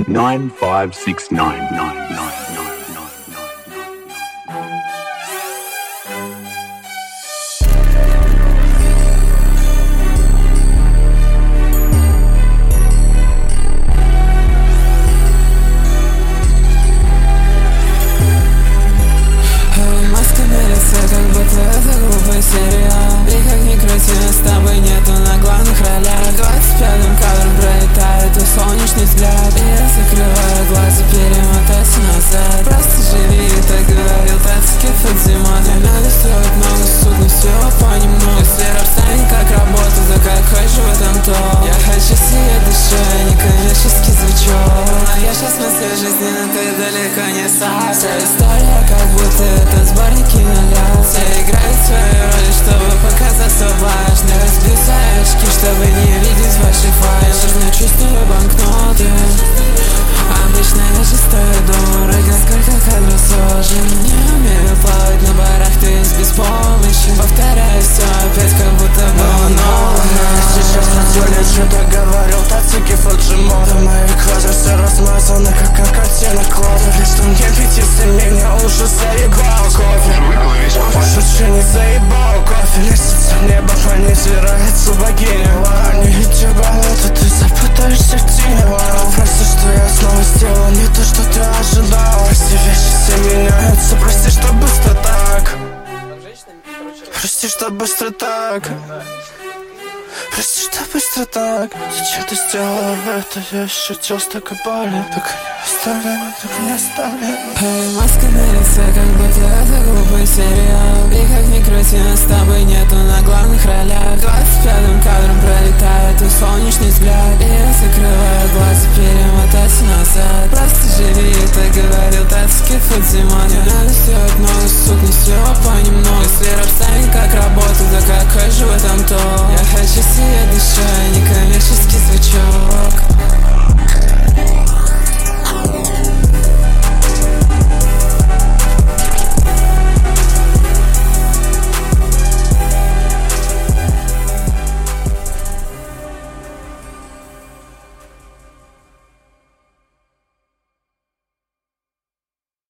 956999. Как будто это глупый сериал. И как ни крути, с тобой нету на главных ролях. 25-м кадром пролетает твой солнечный взгляд. И я закрываю глаза, перемотайся назад. Просто живи, так говорил Тацуки Фудзимон. Не надо строить много судно, все понемногу. Сфера встанет как работа, за как хочу в этом то. Я хочу сиять душой, не коммерческий звучок. Но я сейчас мыслю жизни, но ты далеко не сам. Вся история как будто это сборник киноля. Все играют свою роль, чтобы показаться важным. Разбью свои очки, чтобы не видеть ваши файлы. Жизнь чувствую банкноты. Обычно я же стою дорого. Сколько кадров сложен. Не умею плавать на барахтаюсь без помощи. Повторяю все опять, как будто было новое. Сейчас на теле что-то говорил Тацуки Фуджимон. Да мои глаза все размазаны, как картина Клода. Лишь что мне пить, если меня уже заебал кофе. Шучу, не заебал кофе. Лестница в небо понизирается богиня. Не идти болото, ты запутаешься в тени. Прости, что я снова сделал не то, что ты ожидал. Прости, вещи все меняются. Прости, что быстро так. Прости, что быстро так. Прости, что быстро так. Зачем ты сделала это? Я ощутил столько боли. Так не оставляй. Маска на лице, как будто это глупый сериал. И как ни крути, с тобой нету на главных ролях. 25-м кадром пролетает твой солнечный взгляд. И я закрываю глаза, перемотайся назад. Просто живи, так говорил Тацуки Фудзимон. Не надо сделать много, сук, не все понемногу. Сфера встанет как работа, да как хожу в этом то. Я хочу сиять душой,